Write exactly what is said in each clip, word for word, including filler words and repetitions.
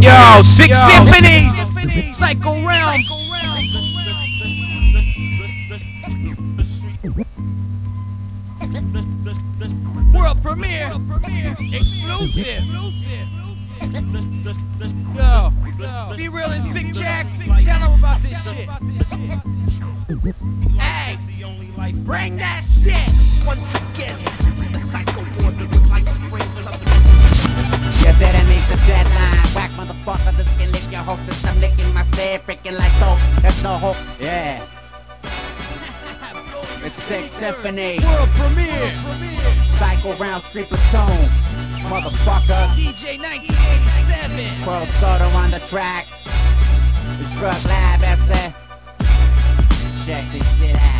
Yo, Six Symphonies, Psycho Realm. World premiere, exclusive. Yo, Be Real and Sick Jack, tell them about this shit. Hey, bring that shit. Once again, the Psycho Warden would like to bring something. You didn't meet the deadline. Whack motherfucker, this can lick your whole system, licking my shit, freaking like dope. There's no hope. Yeah. It's Six Symphony. World premiere. Psycho Round Street Platoon. Motherfucker. D J nineteen eighty-seven. Pro Soda on the track. It's Drug Lab, that's it. Check this shit out.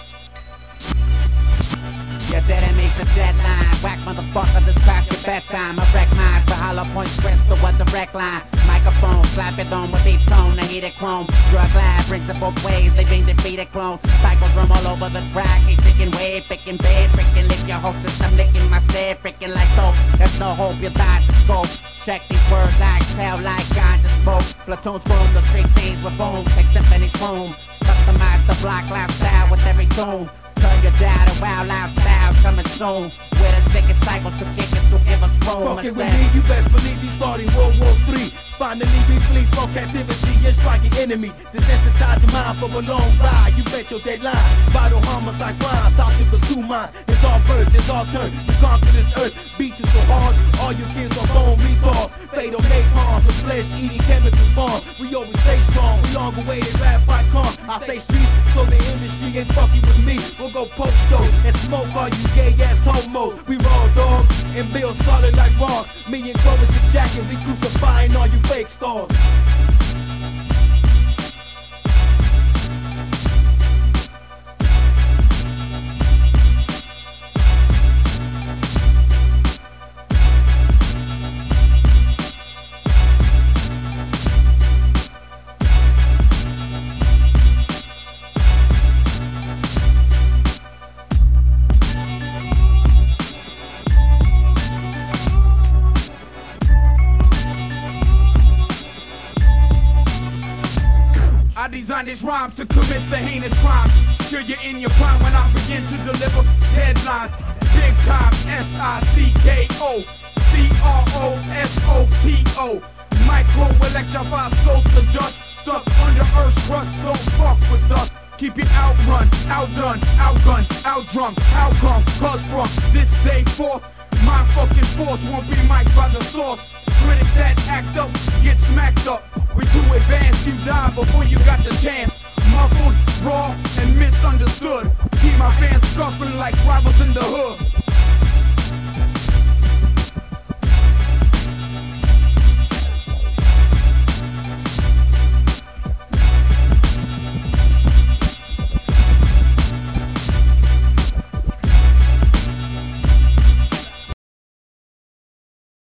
You didn't meet the deadline. Whack motherfucker, this past your bedtime. I wreck mine for hollow point crystal with the wreck line. Microphone, slap it on with deep tone, the heated chrome. Drug Lab brings it both ways, they been defeated clones. Cycles roam all over the track, he taking way, picking bed, freaking lick your whole system, licking my shit, freaking like dope. There's no hope, you die to scope. Check these words, I exhale like ganja smoke. Platoons roam the street scenes with boom, Six Symphonies boom. Customize the block lifestyle with every tune. Turn your down and wild lifestyles coming soon. With the sickest cycles to kick it to give us room. Fucking with me, you best believe we starting World War Three. Finally we flee from captivity and striking enemies. Desensitize your mind for a long ride. You bet your deadline. Vital homicide crimes, top to pursue mine. It's all birth, it's all turn. We conquer this earth, beat you so hard. All your kids are bone retards. Fatal napalm, the flesh eating chemical farm. We always stay strong, we long away, they rap by calm. I say streets, so the industry ain't fucking with me. We'll go post though, and smoke all you gay ass homos. We raw dogs, and build solid like rocks. Me and Clovis the Jack, and we crucifying all you fake stars. I designed these rhymes to commit the heinous crimes. Sure you're in your prime when I begin to deliver deadlines. Big time, S I C K O, C R O S O T O. Micro electrify souls to dust. Stuck under Earth's rust, don't fuck with us. Keep it outrun, outdone, outgunned, outdrunk, outcome. Cause from this day forth, my fucking force won't be mic'd by the source. Critics that act up, get smacked up. We too advanced, you die before you got the chance. Muffled, raw, and misunderstood. Keep my fans scuffling like rivals in the hood.